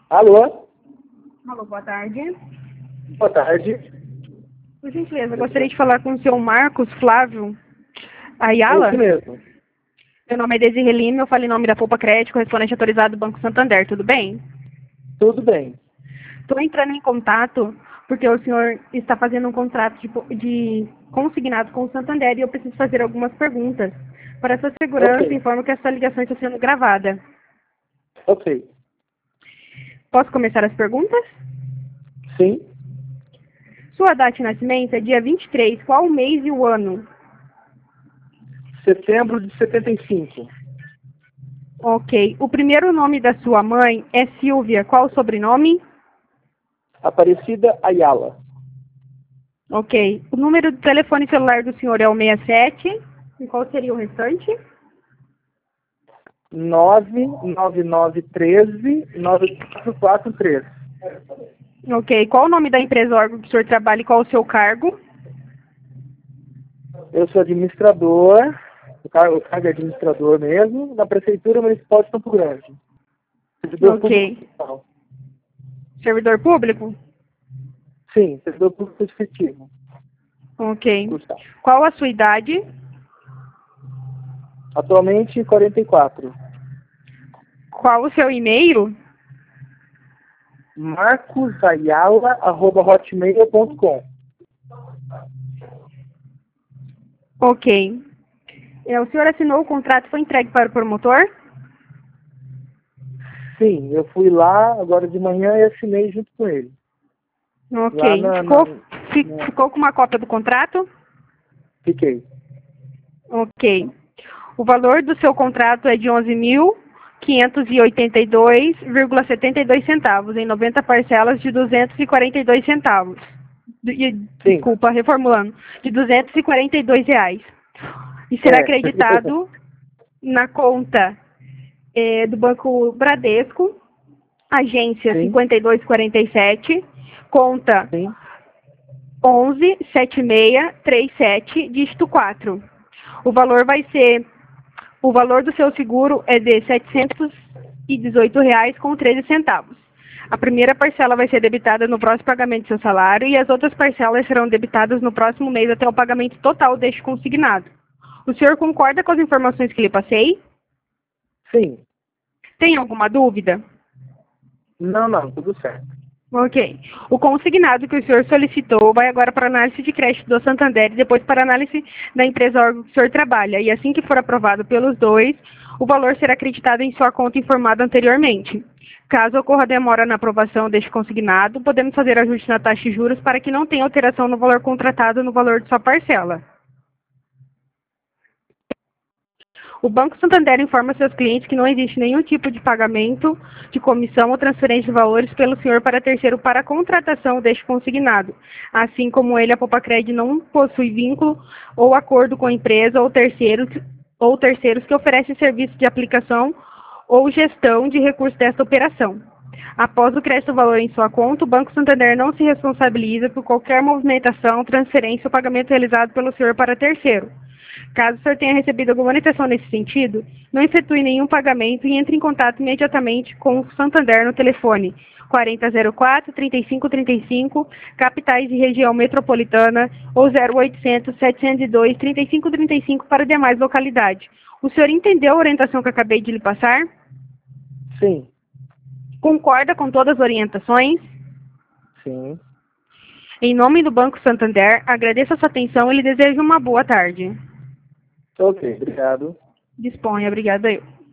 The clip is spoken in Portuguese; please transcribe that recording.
Alô? Alô, boa tarde. Boa tarde. Por gentileza, eu gostaria de falar com o senhor Marcos Flávio É Ayala. isso mesmo. Meu nome é Desirê Lima, eu falo em nome da Poupa Crédito, correspondente autorizado do Banco Santander, tudo bem? Tudo bem. Estou entrando em contato porque o senhor está fazendo um contrato de consignado com o Santander e eu preciso fazer algumas perguntas. Para sua segurança, Ok. informo que essa ligação está sendo gravada. Ok. Posso começar as perguntas? Sim. Sua data de nascimento é dia 23, qual o mês e o ano? Setembro de 75. Ok. O primeiro nome da sua mãe é Silvia, qual o sobrenome? Aparecida Ayala. Ok. O número do telefone celular do senhor é o 67. E qual seria o restante? 99913-9443. Ok. Qual o nome da empresa ou órgão que o senhor trabalha e qual o seu cargo? Eu sou administrador, o cargo é administrador mesmo, na Prefeitura Municipal de Campo Grande. Servidor público Ok. fiscal. Servidor público? Sim, servidor público efetivo. Ok. Fiscal. Qual a sua idade? Atualmente 44. Qual o seu e-mail? marcosayala@hotmail.com. Ok. O senhor assinou o contrato e foi entregue para o promotor? Sim, eu fui lá agora de manhã e assinei junto com ele. Lá Ok. Ficou com uma cópia do contrato? Fiquei. Ok. O valor do seu contrato é de 11.582,72 centavos, em 90 parcelas de 242 centavos. Sim, Desculpa, reformulando, de R$ 242. E será é. acreditado na conta do Banco Bradesco, agência Sim, 5247, conta sim, 117637, dígito 4. O valor vai ser O valor do seu seguro é de R$ 718,13. A primeira parcela vai ser debitada no próximo pagamento do seu salário e as outras parcelas serão debitadas no próximo mês até o pagamento total deste consignado. O senhor concorda com as informações que lhe passei? sim. Tem alguma dúvida? Não, tudo certo. Ok. O consignado que o senhor solicitou vai agora para a análise de crédito do Santander e depois para a análise da empresa órgão que o senhor trabalha. E assim que for aprovado pelos dois, o valor será acreditado em sua conta informada anteriormente. Caso ocorra demora na aprovação deste consignado, podemos fazer ajuste na taxa de juros para que não tenha alteração no valor contratado no valor de sua parcela. O Banco Santander informa seus clientes que não existe nenhum tipo de pagamento de comissão ou transferência de valores pelo senhor para terceiro para a contratação deste consignado. Assim como ele, a Popacred não possui vínculo ou acordo com a empresa ou terceiros que oferecem serviço de aplicação ou gestão de recursos desta operação. Após o crédito do valor em sua conta, o Banco Santander não se responsabiliza por qualquer movimentação, transferência ou pagamento realizado pelo senhor para terceiro. Caso o senhor tenha recebido alguma orientação nesse sentido, não efetue nenhum pagamento e entre em contato imediatamente com o Santander no telefone 4004-3535, capitais e região metropolitana, ou 0800-702-3535 para demais localidades. O senhor entendeu a orientação que eu acabei de lhe passar? Sim, Concorda com todas as orientações? sim. Em nome do Banco Santander, agradeço a sua atenção e lhe desejo uma boa tarde. Ok, obrigado. Disponha, obrigada eu.